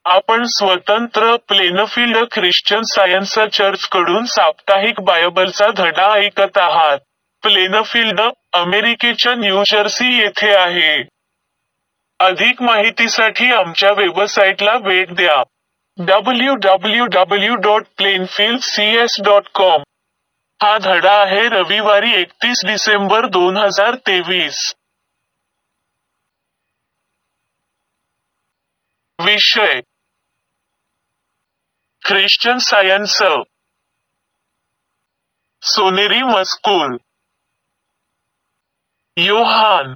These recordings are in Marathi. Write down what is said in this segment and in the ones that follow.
आपण स्वतंत्र प्लेनफील्ड ख्रिश्चन सायन्स चर्चकडून साप्ताहिक बायबलचा धडा ऐकत आहात. प्लेनफील्ड, अमेरिकेच्या न्यूजर्सी येथे आहे. अधिक माहितीसाठी आमच्या वेबसाईटला भेट द्या. www.plainfieldcs.com. हा धडा आहे रविवारी 31 डिसेंबर 2023. विषय: ख्रिश्चन सायन्स. सोनेरी मजकूर. योहान.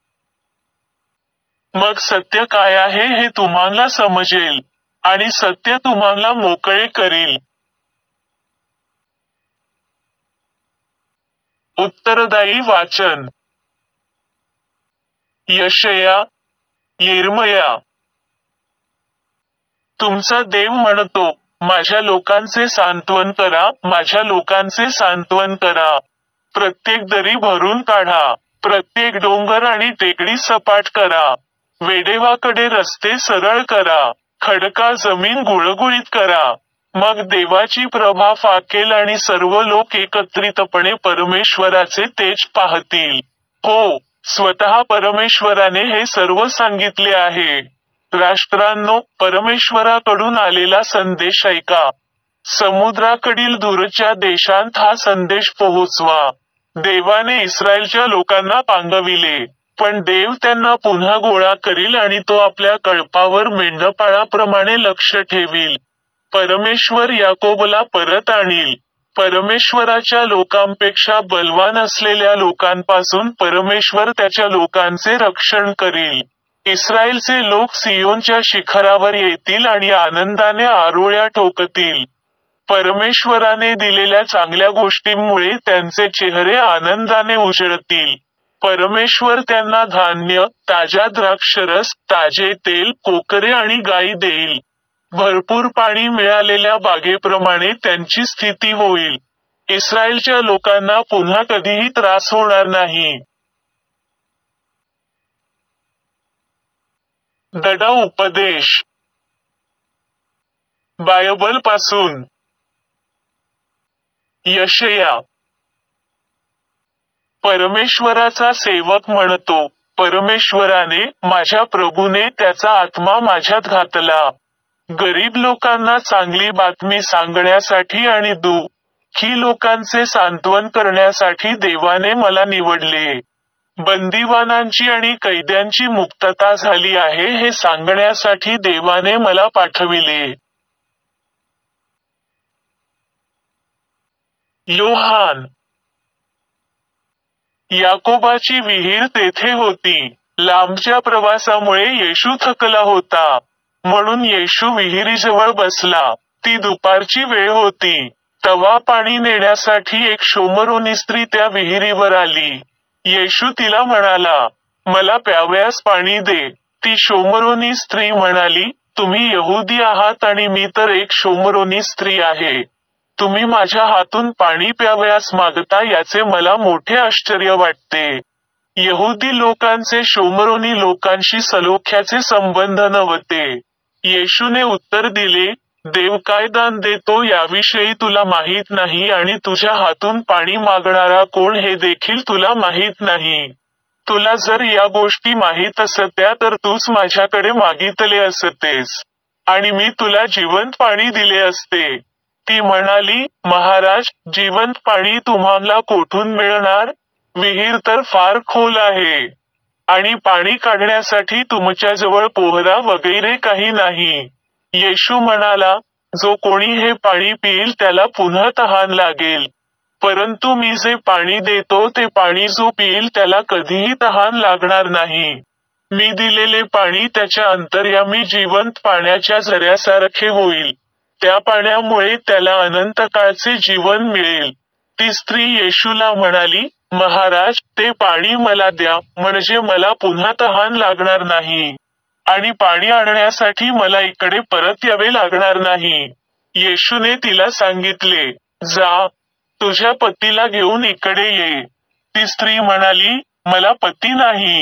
मग सत्य काय आहे हे तुम्हाला समजेल, आणि सत्य तुम्हाला मोकळे करील. उत्तरदायी वाचन: यशया, यिर्मया. तुमचा देव म्हणतो, माझ्या लोकांचे सांत्वन करा, माझ्या लोकांचे सांत्वन करा. प्रत्येक दरी भरून काढा, प्रत्येक डोंगर आणि टेकडी सपाट करा. वेडेवाकडे रस्ते सरळ करा, खडका जमीन गुळगुळीत करा. मग देवाची प्रभा फाकेल आणि सर्व लोक एकत्रितपणे परमेश्वराचे तेज पाहतील. हो, स्वतः परमेश्वराने हे सर्व सांगितले आहे. राष्ट्रांनो, परमेश्वराकडून आलेला संदेश ऐका. समुद्राकडील दूरच्या देशांत हा संदेश पोहोचवा. देवाने इस्रायलच्या लोकांना पांगविले, पण देव त्यांना पुन्हा गोळा करील आणि तो आपल्या कळपावर मेंढपाळाप्रमाणे लक्ष ठेवील. परमेश्वर याकोबला परत आणील. परमेश्वराच्या लोकांपेक्षा बलवान असलेल्या लोकांपासून परमेश्वर त्याच्या लोकांचे रक्षण करील. इस्रायलचे लोक सियोनच्या शिखरावर येतील आणि आनंदाने आरोळ्या ठोकतील. परमेश्वराने दिलेल्या चांगल्या गोष्टींमुळे त्यांचे चेहरे आनंदाने उजळतील. परमेश्वर त्यांना धान्य, ताजा द्राक्षरस, ताजे तेल, कोकरे आणि गायी देईल. भरपूर पाणी मिळालेल्या बागेप्रमाणे त्यांची स्थिती होईल. इस्रायलच्या लोकांना पुन्हा कधीही त्रास होणार नाही. धडा उपदेश. बायबलपासून. यशया. परमेश्वराचा सेवक म्हणतो, परमेश्वराने, माझ्या प्रभूने त्याचा आत्मा माझ्यात घातला. गरीब लोकांना चांगली बातमी सांगण्यासाठी आणि दुःखी लोकांचे सांत्वन करण्यासाठी देवाने मला निवडले. बंदिवानांची आणि कैद्यांची मुक्तता झाली आहे हे सांगण्यासाठी देवाने मला पाठविले. योहान. याकोबाची विहीर तेथे होती. लांबच्या प्रवासामुळे येशू थकला होता, म्हणून येशू विहिरीजवळ बसला. ती दुपारची वेळ होती. तवा पाणी नेण्यासाठी एक शोमरोनी स्त्री त्या विहिरीवर आली. येशू तिला म्हणाला, मला प्यावयास पाणी दे. ती शोमरोनी स्त्री म्हणाली, तुम्ही यहुदी आहात आणि मी तर एक शोमरोनी स्त्री आहे. तुम्ही माझ्या हातून पाणी प्यावयास मागता याचे मला मोठे आश्चर्य वाटते. यहुदी लोकांचे शोमरोनी लोकांशी सलोख्याचे संबंध नव्हते. येशूने उत्तर दिले, देव काय दान देतो याविषयी तुला माहीत नाही आणि तुझ्या हातून पाणी मागणारा कोण हे देखील तुला माहीत नाही. तुला जर या गोष्टी माहीत असत्या तर तूच माझ्याकडे मागितले असतेस, आणि मी तुला जिवंत पाणी दिले असते. ती म्हणाली, महाराज, जिवंत पाणी तुम्हाला कोठून मिळणार? विहीर तर फार खोल आहे, आणि पाणी काढण्यासाठी तुमच्याजवळ पोहरा वगैरे काही नाही. येशू म्हणाला, जो कोणी हे पाणी पिईल त्याला पुन्हा तहान लागेल. परंतु मी जे पाणी देतो ते पाणी जो पिईल त्याला कधीही तहान लागणार नाही. मी दिलेले पाणी त्याच्या अंतर्यामी जिवंत पाण्याच्या झऱ्यासारखे होईल. त्या पाण्यामुळे त्याला अनंतकाळचे जीवन मिळेल. ती स्त्री येशूला म्हणाली, महाराज, ते पाणी मला द्या, म्हणजे मला पुन्हा तहान लागणार नाही, आणि पाणी आणण्यासाठी मला इकडे परत यावे लागणार नाही. येशूने तिला सांगितले, जा, तुझ्या पतीला घेऊन इकडे ये. ती स्त्री म्हणाली, मला पती नाही.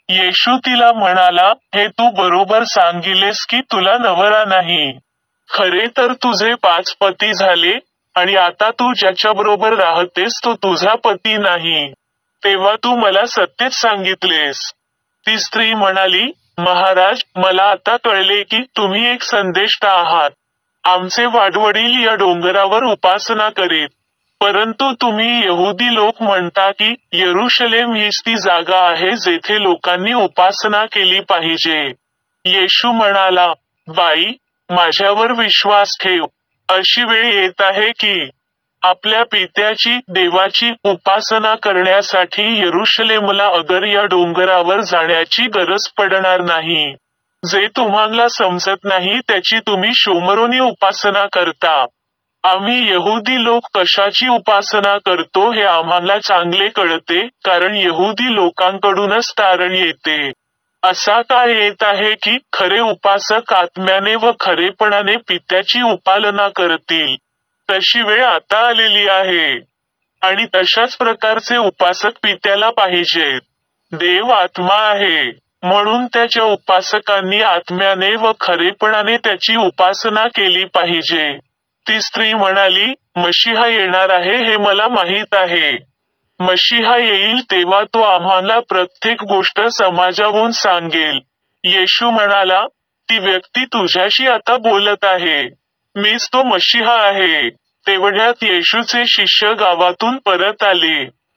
येशू तिला म्हणाला, हे तू बरोबर सांगितलेस की तुला नवरा नाही. खरे तर तुझे 5 पती झाले, आणि आता तू ज्याच्याबरोबर राहतेस तो तुझा पती नाही. तेव्हा तू मला सत्यच सांगितलेस. ती स्त्री म्हणाली, महाराज, मला आता कळले की तुम्ही एक संदेष्टा आहात. आमचे वाडवडील या डोंगरावर उपासना करीत. परंतु तुम्ही यहुदी लोक म्हणता की यरुशलेम हीच ती जागा आहे जेथे लोकांनी उपासना केली पाहिजे. येशू म्हणाला, बाई, माझ्यावर विश्वास ठेव. अशी वेळ येत आहे की आपल्या पित्याची, देवाची उपासना करण्यासाठी यरुशलेमला अगर या डोंगरावर जाण्याची गरज पडणार नाही. जे तुम्हाला समजत नाही त्याची तुम्ही शोमरोनी उपासना करता. आम्ही यहुदी लोक कशाची उपासना करतो हे आम्हाला चांगले कळते, कारण यहुदी लोकांकडूनच तारण येते. असा काळ येत आहे की खरे उपासक आत्म्याने व खरेपणाने पित्याची उपासना करतील. तशी वेळ आता आलेली आहे. आणि तशाच प्रकारचे उपासक पित्याला पाहिजेत. देव आत्मा आहे, म्हणून त्याच्या उपासकांनी आत्म्याने व खरेपणाने त्याची उपासना केली पाहिजे. ती स्त्री म्हणाली, मशीहा येणार आहे हे मला माहीत आहे. मशीहा येईल तेव्हा तो आम्हाला प्रत्येक गोष्ट समजावून सांगेल. येशू म्हणाला, ती व्यक्ती तुझ्याशी आता बोलत आहे. मीच तो मशीहा आहे. तेवढ्यात येशूचे शिष्य गावातून परत आले.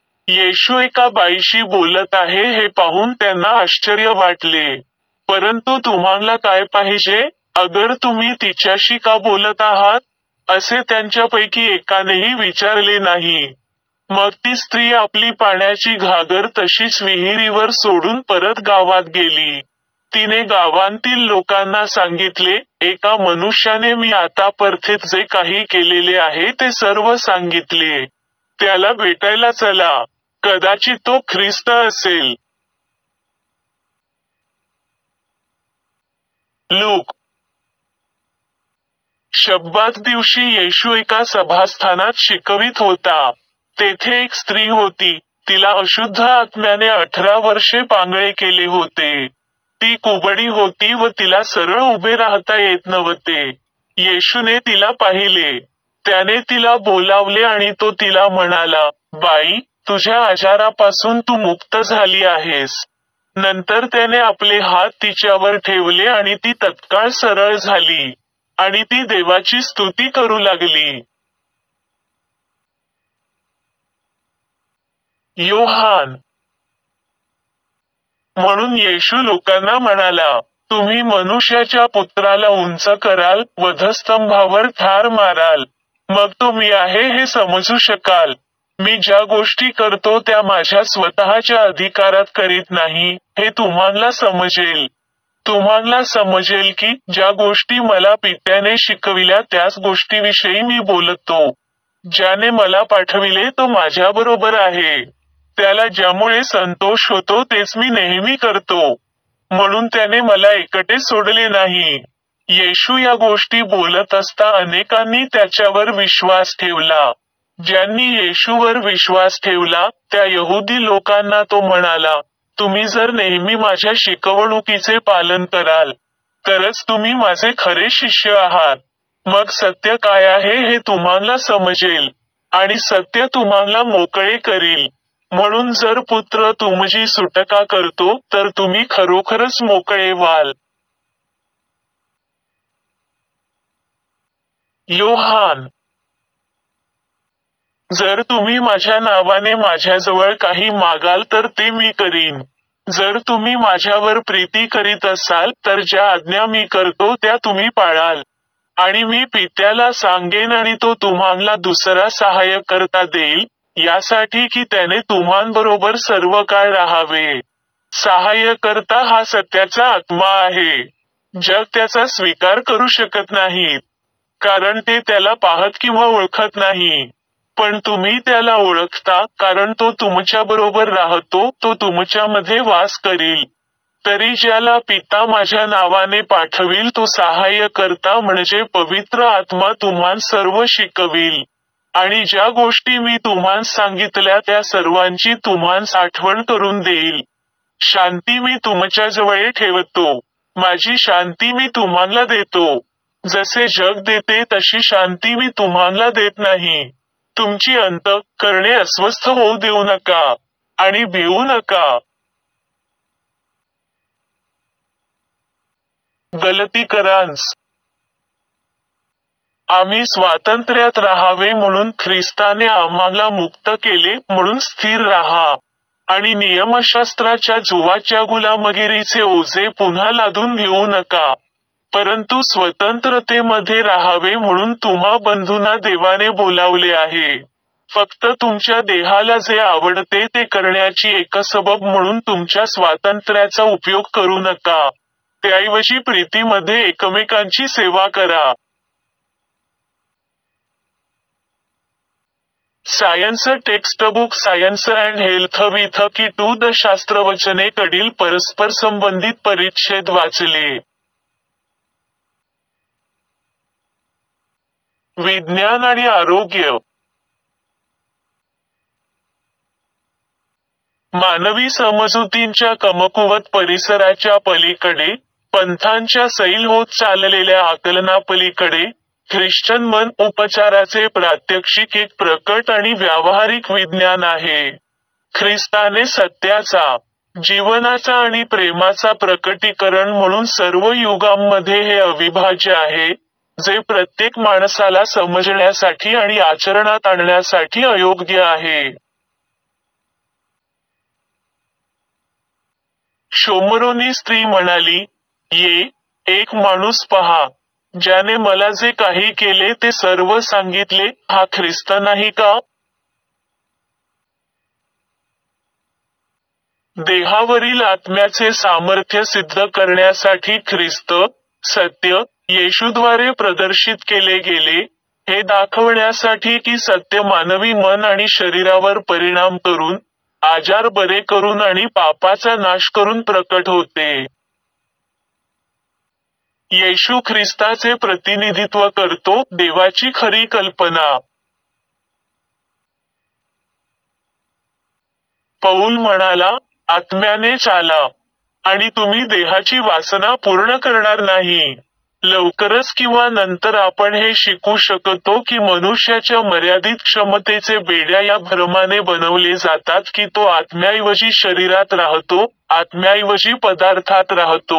येशू एका बाईशी बोलत आहे हे पाहून त्यांना आश्चर्य वाटले. परंतु तुम्हाला काय पाहिजे, अगर तुम्ही तिच्याशी का बोलत आहात, असे त्यांच्यापैकी एकानेही विचारले नाही. मग ती स्त्री आपली पाण्याची घागर तशीच विहिरीवर सोडून परत गावात गेली. तिने गावांतील लोकांना सांगितले, एका मनुष्याने मी आतापर्यंत जे काही केलेले आहे ते सर्व सांगितले. त्याला भेटायला चला. कदाचित तो ख्रिस्त असेल. लूक. शब्बात दिवशी येशू एका सभास्थानात शिकवित होता. तेथे एक स्त्री होती. तिला अशुद्ध आत्म्याने 18 वर्षे पांगळे केले होते. ती कुबडी होती व तिला सरळ उभे राहता येत नव्हते. येशूने तिला पाहिले. त्याने तिला बोलावले आणि तो तिला म्हणाला, बाई, तुझ्या आजारापासून तू मुक्त झाली आहेस. नंतर त्याने आपले हात तिच्यावर ठेवले आणि ती तत्काळ सरळ झाली. आणि ती देवाची स्तुती करू लागली. योहान. म्हणून येशू लोकांना म्हणाला, तुम्ही मनुष्याच्या पुत्राला उंच कराल, वधस्तंभावर ठार माराल. मग तो मी आहे हे समजू शकाल. मी ज्या गोष्टी करतो त्या माझ्या स्वतःच्या अधिकारात करीत नाही, हे तुम्हाला समजेल. तुम्हाला समजेल की ज्या गोष्टी मला पित्याने शिकविल्या त्याच गोष्टीविषयी मी बोलतो. ज्याने मला पाठविले तो माझ्याबरोबर आहे. त्याला ज्यामुळे संतोष होतो तेच मी नेहमी करतो. म्हणून त्याने मला एकटे सोडले नाही. येशू या गोष्टी बोलत असता अनेकांनी त्याच्यावर विश्वास ठेवला. ज्यांनी येशूवर विश्वास ठेवला त्या यहुदी लोकांना तो म्हणाला, तुम्ही जर नेहमी माझ्या शिकवणुकीचे पालन कराल, तरच तुम्ही माझे खरे शिष्य आहात. मग सत्य काय आहे हे तुम्हाला समजेल, आणि सत्य तुम्हाला मोकळे करील. म्हणून जर पुत्र तुमची सुटका करतो तर तुम्ही खरोखरच मोकळे व्हाल. योहान. जर तुम्ही माझ्या नावाने माझ्याजवळ काही मागाल तर ते मी करीन. जर तुम्ही माझ्यावर प्रीती करीत असाल तर ज्या आज्ञा मी करतो त्या तुम्ही पाळाल. आणि मी पित्याला सांगेन आणि तो तुम्हाला दुसरा सहाय्य करता देईल, यासाठी की त्याने तुम्हांबरोबर सर्व काळ राहावे. सहाय्यकर्ता हा सत्याचा आत्मा आहे. जग त्याचा स्वीकार करू शकत नाहीत, कारण ते त्याला पाहत किंवा ओळखत नाही. पण तुम्ही त्याला ओळखता, कारण तो तुमच्याबरोबर राहतो, तो तुमच्यामध्ये वास करील. तरी ज्याला पिता माझ्या नावाने पाठविल तो सहाय्यकर्ता म्हणजे पवित्र आत्मा तुम्हां सर्व शिकविल. आणि ज्या गोष्टी मी तुम्हां सांगितल्या त्या सर्वांची तुम्हांस आठवण करून देईल. शांती मी तुमच्याजवळ ठेवतो, माझी शांती मी तुम्हाला देतो. जसे जग देते तशी शांती मी तुम्हाला देत नाही. तुमची अंतःकरणे अस्वस्थ होऊ देऊ नका आणि भिवू नका. गलतीकरांस आम्ही स्वातंत्र्यात राहावे म्हणून ख्रिस्ताने आम्हाला मुक्त केले, म्हणून स्थिर राहा आणि नियमशास्त्राच्या जुवाच्या गुलामगिरीचे ओझे पुन्हा लादून घेऊ नका, परंतु स्वतंत्रतेमध्ये राहावे म्हणून तुम्हा बंधूंना देवाने बोलावले आहे. फक्त तुमच्या देहाला जे आवडते ते करण्याची एक सबब म्हणून तुमच्या स्वातंत्र्याचा उपयोग करू नका. त्याऐवजी प्रीतीमध्ये एकमेकांची सेवा करा. Science textbook science and health with key to the शास्त्रवचने कडील परस्पर संबंधित परिच्छेद वाचले. विज्ञान आणि आरोग्य. मानवी समजुतींच्या कमकुवत परिसराच्या पलीकडे, पंथांच्या सैल होत चाललेल्या आकलनापलीकडे, ख्रिश्चन मन उपचाराचे प्रात्यक्षिक एक प्रकट आणि व्यावहारिक विज्ञान आहे. ख्रिस्ताने सत्याचा, जीवनाचा आणि प्रेमाचा प्रकटीकरण म्हणून सर्व युगांमध्ये हे अविभाज्य आहे, जे प्रत्येक माणसाला समजण्यासाठी आणि आचरणात आणण्यासाठी अयोग्य आहे. शोमरोनी स्त्री म्हणाली, ये, एक माणूस पहा, ज्याने मला जे काही केले ते सर्व सांगितले, हा ख्रिस्त नाही का? देहावरील आत्म्याचे सामर्थ्य सिद्ध करण्यासाठी ख्रिस्त, सत्य, येशूद्वारे प्रदर्शित केले गेले, हे दाखवण्यासाठी की सत्य मानवी मन आणि शरीरावर परिणाम करून, आजार बरे करून आणि पापाचा नाश करून प्रकट होते. येशू ख्रिस्ताचे प्रतिनिधित्व करतो, देवाची खरी कल्पना. पौल म्हणाला, आत्म्याने चाला, आणि तुम्ही देहाची वासना पूर्ण करणार नाही. लवकरच किंवा नंतर आपण हे शिकू शकतो की मनुष्याच्या मर्यादित क्षमतेचे बेड्या या भ्रमाने बनवले जातात की तो आत्म्याऐवजी शरीरात राहतो, आत्म्याऐवजी पदार्थात राहतो.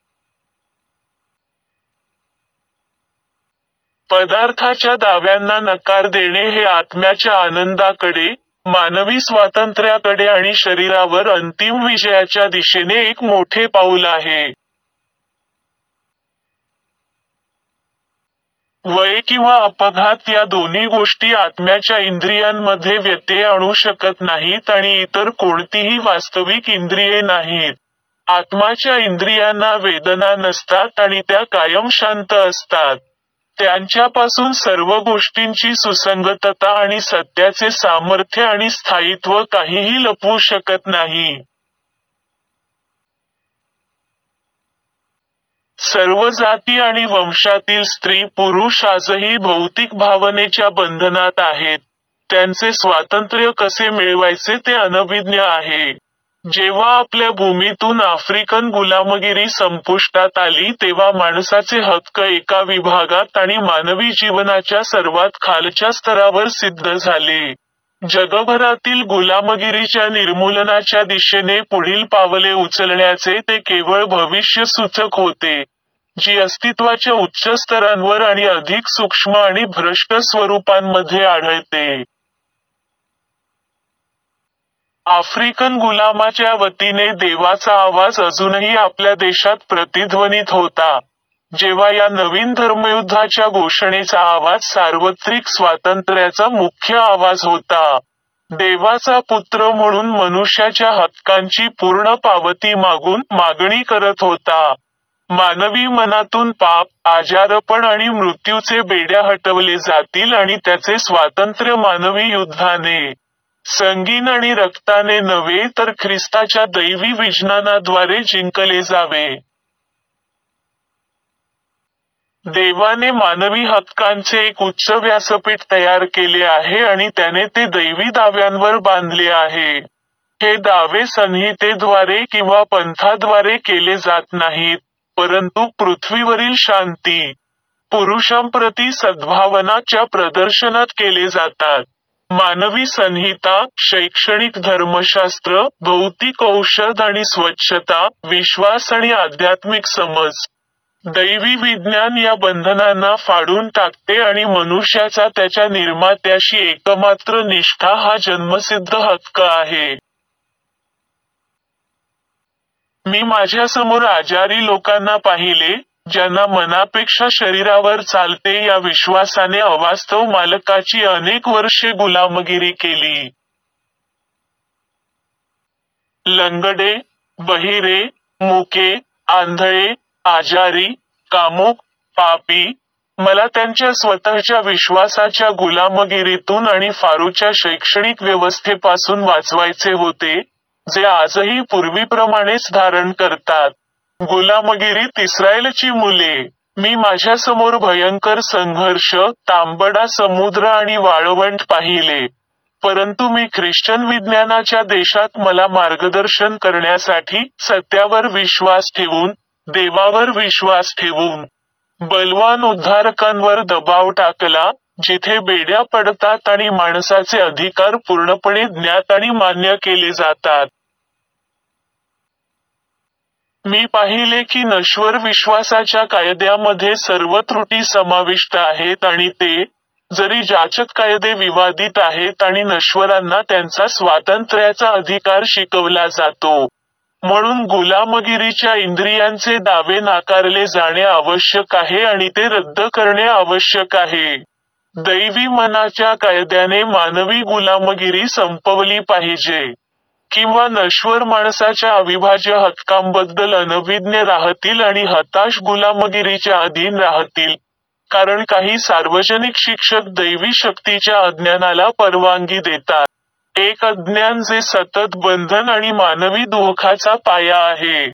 पदार्थाच्या दाव्यांना नकार देणे हे आत्म्याच्या आनंदाकडे, मानवी स्वातंत्र्याकडे आणि शरीरावर अंतिम विजयाच्या दिशेने एक मोठे पाऊल आहे. वय किंवा अपघात या दोन्ही गोष्टी आत्म्याच्या इंद्रियांमध्ये व्यत्यय आणू शकत नाहीत आणि इतर कोणतीही वास्तविक इंद्रिये नाहीत. आत्माच्या इंद्रियांना वेदना नसतात आणि त्या कायम शांत असतात. त्यांच्यापासून सर्व गोष्टींची सुसंगतता आणि सत्याचे सामर्थ्य आणि स्थायित्व काहीही लपवू शकत नाही. सर्व जाती आणि वंशातील स्त्री पुरुष आजही भौतिक भावनेच्या बंधनात आहेत. त्यांचे स्वातंत्र्य कसे मिळवायचे ते अनभिज्ञ आहे. जेव्हा आपल्या भूमीतून आफ्रिकन गुलामगिरी संपुष्टात आली तेव्हा माणसाचे हक्क एका विभागात आणि मानवी जीवनाच्या सर्वात खालच्या स्तरावर सिद्ध झाले. जगभरातील गुलामगिरीच्या निर्मूलनाच्या दिशेने पुढील पावले उचलण्याचे ते केवळ भविष्यसूचक होते, जी अस्तित्वाच्या उच्च स्तरांवर आणि अधिक सूक्ष्म आणि भ्रष्ट स्वरूपांमध्ये आढळते. आफ्रिकन गुलामाच्या वतीने देवाचा आवाज अजूनही आपल्या देशात प्रतिध्वनित होता, जेव्हा या नवीन धर्मयुद्धाच्या घोषणेचा आवाज सार्वत्रिक स्वातंत्र्याचा मुख्य आवाज होता. देवाचा पुत्र म्हणून मनुष्याच्या हक्कांची पूर्ण पावती मागून मागणी करत होता. मानवी मनातून पाप, आजारपण आणि मृत्यूचे बेड्या हटवले जातील आणि त्याचे स्वातंत्र्य मानवी युद्धाने, संगीन आणि रक्ताने नव्हे तर ख्रिस्ताच्या दैवी विज्ञानाद्वारे जिंकले जावे. देवाने मानवी हक्कांचे एक उच्च व्यासपीठ तयार केले आहे आणि त्याने ते दैवी दाव्यांवर बांधले आहे. हे दावे संहितेद्वारे किंवा पंथाद्वारे केले जात नाहीत, परंतु पृथ्वीवरील शांती, पुरुषांप्रती सद्भावनाच्या प्रदर्शनात केले जातात. मानवी संहिता, शैक्षणिक धर्मशास्त्र, भौतिक औषध आणि स्वच्छता, विश्वास आणि आध्यात्मिक समज. दैवी विज्ञान या बंधनांना फाडून टाकते आणि मनुष्याचा त्याच्या निर्मात्याशी एकमात्र निष्ठा हा जन्मसिद्ध हक्क आहे. मी माझ्यासमोर आजारी लोकांना पाहिले, ज्यांना मनापेक्षा शरीरावर चालते या विश्वासाने अवास्तव मालकाची अनेक वर्षे गुलामगिरी केली. लंगडे, बहिरे, मुके, आंधळे, आजारी, कामुक, पापी, मला त्यांच्या स्वतःच्या विश्वासाच्या गुलामगिरीतून आणि फारूच्या शैक्षणिक व्यवस्थेपासून वाचवायचे होते, जे आजही पूर्वीप्रमाणेच धारण करतात. गुलामगिरीत इस्रायलची मुले. मी माझ्यासमोर भयंकर संघर्ष, तांबडा समुद्र आणि वाळवंट पाहिले. परंतु मी ख्रिश्चन विज्ञानाच्या देशात मला मार्गदर्शन करण्यासाठी सत्यावर विश्वास ठेवून, देवावर विश्वास ठेवून, बलवान उद्धारकांवर दबाव टाकला, जिथे बेड्या पडतात आणि माणसाचे अधिकार पूर्णपणे ज्ञात आणि मान्य केले जातात. मी पाहिले की नश्वर विश्वासाच्या कायद्यामध्ये सर्व त्रुटी समाविष्ट आहेत आणि ते, जरी जाचक कायदे विवादित आहेत आणि नश्वरांना त्यांचा स्वातंत्र्याचा अधिकार शिकवला जातो. म्हणून गुलामगिरीच्या इंद्रियांचे दावे नाकारले जाणे आवश्यक आहे आणि ते रद्द करणे आवश्यक आहे. दैवी मनाच्या कायद्याने मानवी गुलामगिरी संपवली पाहिजे. किंवा नश्वर माणसाच्या अविभाज्य हक्कांबद्दल अनभिज्ञ राहतील आणि हताश गुलामगिरीच्या अधीन राहतील, कारण काही सार्वजनिक शिक्षक दैवी शक्तीच्या अज्ञानाला परवानगी देतात. एक अज्ञान जे सतत बंधन आणि मानवी दुःखाचा पाया आहे.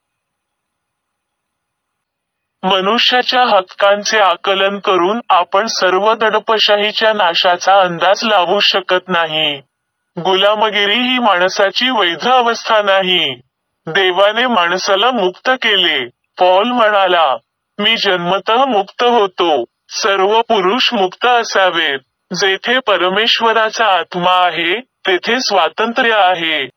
मनुष्याच्या हक्कांचे आकलन करून आपण सर्व दडपशाहीच्या नाशाचा अंदाज लावू शकत नाही. गुलामगिरी ही माणसाची वैध अवस्था नाही. देवाने माणसाला मुक्त केले. पौल म्हणाला, मी जन्मतः मुक्त होतो. सर्व पुरुष मुक्त असावेत. जेथे परमेश्वराचा आत्मा आहे, तेथे स्वातंत्र्य आहे.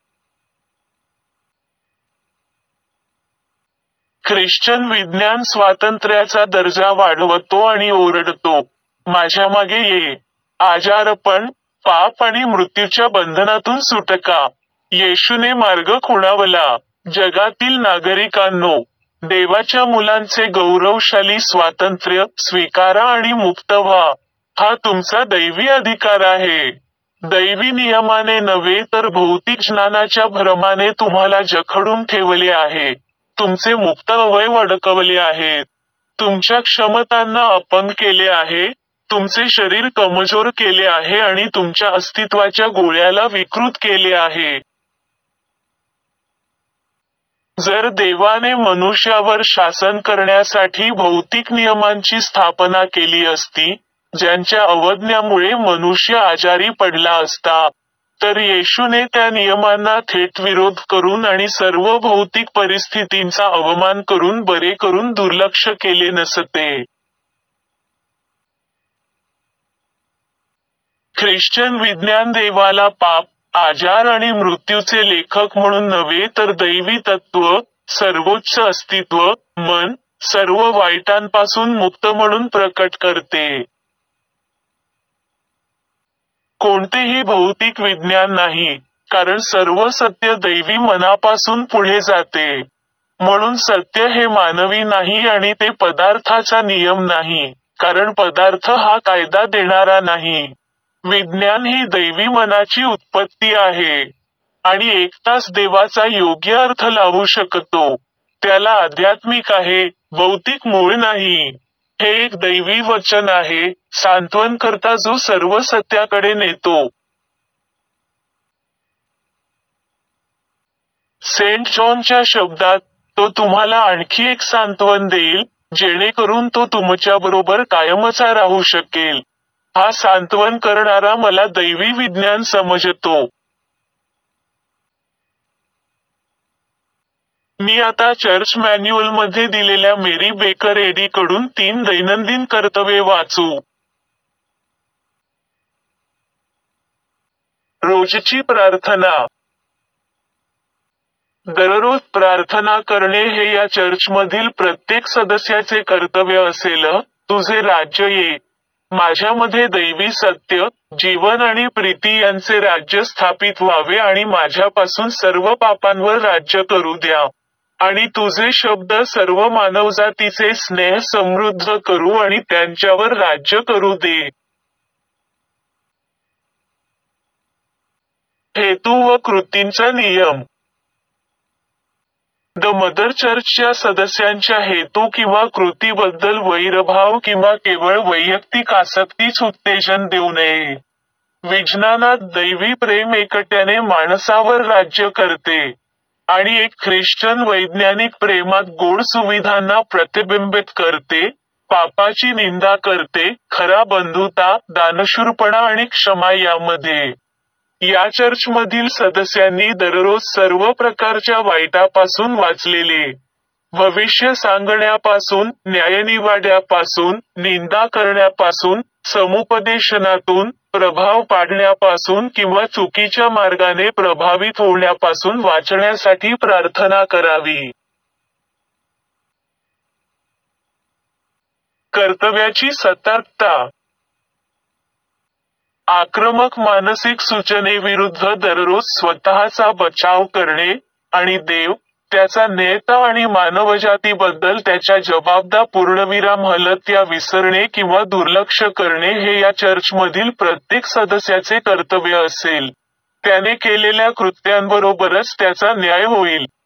ख्रिश्चन विज्ञान स्वातंत्र्याचा दर्जा वाढवतो आणि ओरडतो, माझ्यामागे ये. आजारपण, पाप आणि मृत्यूच्या बंधनातून सुटका. येशूने मार्ग खुणावला. जगातील नागरिकांनो, देवाच्या मुलांचे गौरवशाली स्वातंत्र्य स्वीकारा आणि मुक्त व्हा. हा तुमचा दैवी अधिकार आहे. दैवी नियमाने नव्हे तर भौतिक ज्ञानाच्या भ्रमाने तुम्हाला जखडून ठेवले आहे. तुमचे मुक्त अवयव अडकवले आहेत. तुमच्या क्षमतांना अपंग केले आहे. तुमचे शरीर कमजोर केले आहे आणि तुमच्या अस्तित्वाच्या गोळ्याला विकृत केले आहे. जर देवाने मनुष्यावर शासन करण्यासाठी भौतिक नियमांची स्थापना केली असती, ज्यांच्या अवज्ञामुळे मनुष्य आजारी पडला असता, तर येशूने त्या नियमांना थेट विरोध करून आणि सर्व भौतिक परिस्थितींचा अवमान करून बरे करून दुर्लक्ष केले नसते. ख्रिश्चन विज्ञान देवाला पाप, आजार आणि मृत्यूचे लेखक म्हणून नव्हे तर दैवी तत्त्व, सर्वोच्च अस्तित्व, मन, सर्व वाईटांपासून मुक्त म्हणून प्रकट करते. कोणतेही भौतिक विज्ञान नाही, कारण सर्व सत्य दैवी मनापासून पुढे जाते. म्हणून सत्य हे मानवी नाही आणि ते पदार्थाचा नियम नाही, कारण पदार्थ हा कायदा देणारा नाही. विज्ञान ही दैवी मनाची उत्पत्ती आहे. आणि एकटाच देवाचा योग्य अर्थ लावू शकतो. त्याला आध्यात्मिक आहे, भौतिक मूळ नाही. हे एक दैवी वचन आहे, सांत्वनकर्ता जो सर्व सत्याकडे नेतो. सेंट जॉनच्या शब्दात, तो तुम्हाला आणखी एक सांत्वन देईल, जेणेकरून तो तुमच्याबरोबर कायमचा राहू शकेल. हा सांत्वन करणारा मला दैवी विज्ञान समजतो. मी आता चर्च मॅन्युअलमध्ये दिलेल्या मेरी बेकर एडी कडून 3 दैनंदिन कर्तव्ये वाचू. रोजची प्रार्थना. दररोज प्रार्थना करणे हे या चर्चमधील प्रत्येक सदस्याचे कर्तव्य असेल. तुझे राज्य ये. माझ्यामध्ये दैवी सत्य, जीवन आणि प्रीती यांचे राज्य स्थापित व्हावे आणि माझ्यापासून सर्व पापांवर राज्य करू द्या. आणि तुझे शब्द सर्व मानवजातीचे स्नेह समृद्ध करू आणि त्यांच्यावर राज्य करू दे. हेतू व कृतींचा नियम. द मदर चर्चच्या सदस्यांच्या हेतू किंवा कृतीबद्दल वैरभाव किंवा केवळ वैयक्तिक आसक्तीच उत्तेजन देऊ नये. विज्ञानात दैवी प्रेम एकट्याने माणसावर राज्य करते. आणि एक ख्रिश्चन वैज्ञानिक प्रेमात गोड सुविधांना प्रतिबिंबित करते, पापाची निंदा करते, खरा बंधुता, दानशूरपणा आणि क्षमा यामध्ये. या चर्चमधील सदस्यांनी दररोज सर्व प्रकारच्या वाईटापासून वाचलेले. भविष्य सांगण्यापासून, न्यायनिवाड्यापासून, निंदा करण्यापासून, समुपदेशनातून, प्रभाव पाडण्यापासून किंवा चुकीच्या मार्गाने प्रभावित होण्यापासून वाचण्यासाठी प्रार्थना करावी. कर्तव्याची सतर्कता. आक्रमक मानसिक सूचनेविरुद्ध दररोज स्वतःचा बचाव करणे, आणि देव, त्याचा नेता आणि मानवजातीबद्दल त्याच्या जबाबदार पूर्णविराम हलत्या विसरणे किंवा दुर्लक्ष करणे हे या चर्चमधील प्रत्येक सदस्याचे कर्तव्य असेल. त्याने केलेल्या कृत्यांबरोबरच त्याचा न्याय होईल.